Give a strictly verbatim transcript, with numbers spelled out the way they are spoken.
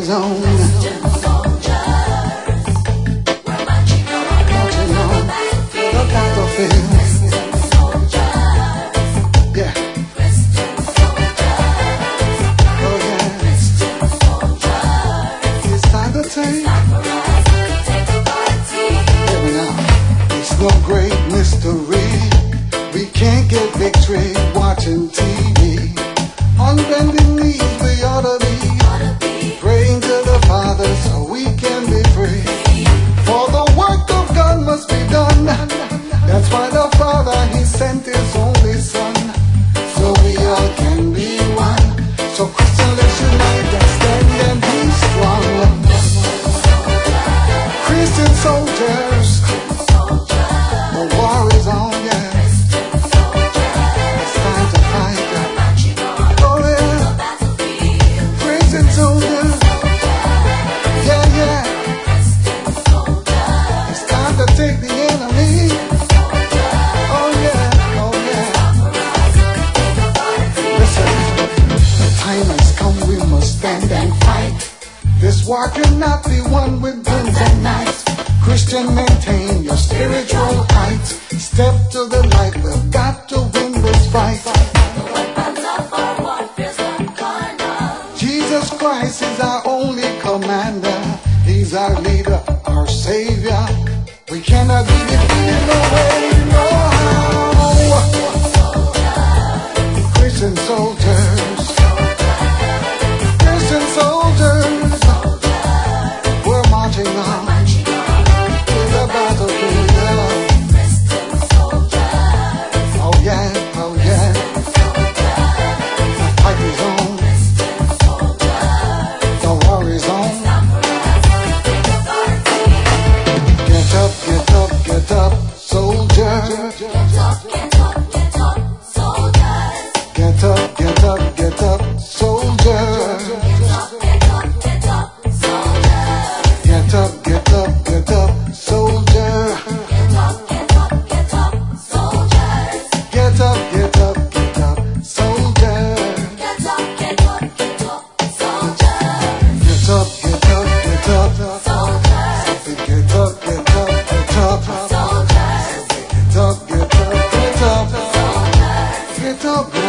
party's on. Christian soldiers, we're marching on, Marching on the battlefield. Christian soldiers, Yeah. Christian soldiers, Oh yeah. Christian soldiers. It's time to take. Time for us to take authority. Hear me now. It's no great mystery. We can't get victory watching T V. On bending knees, we ought to be Ought to be praying to the Father so we can be free. For the work of God must be done. That's why the Father, He sent His only Son, so we all can be one. So Christian, let's unite and stand and be strong. Christian soldiers, the war is on, yeah. It's time to fight. marching on Oh yeah, the battlefield. Christian soldiers, yeah, yeah. Christian soldiers, It's time to take the enemy. Oh yeah, oh yeah. Listen, the time has come, we must stand and fight. This war cannot be won with guns and knives. Christian, maintain your spiritual heights. Step to the light, we've got to win this fight. the weapons of our warfare's not carnal. Jesus Christ is our only commander. He's our leader, our savior. We cannot be defeated, no way, no how. Christian soldiers, Christian soldiers, we're marching on to the battlefield. Christian soldiers, Oh yeah, oh yeah, the fight is on, the war is on. Get up, get up, get up, soldier. get up, get up, get up, soldiers. Get up, get up, get up, soldier. Get up, get up, get up, soldiers. Get up, get up, get up, soldier. Get up, get up, get up, soldiers. Get up, get up, get up, soldier. Get up, get up, get up, soldiers. Get up, get up, get up, Soldiers, get up, get up, get up, soldiers, get up, get up, get up, soldiers. get up, get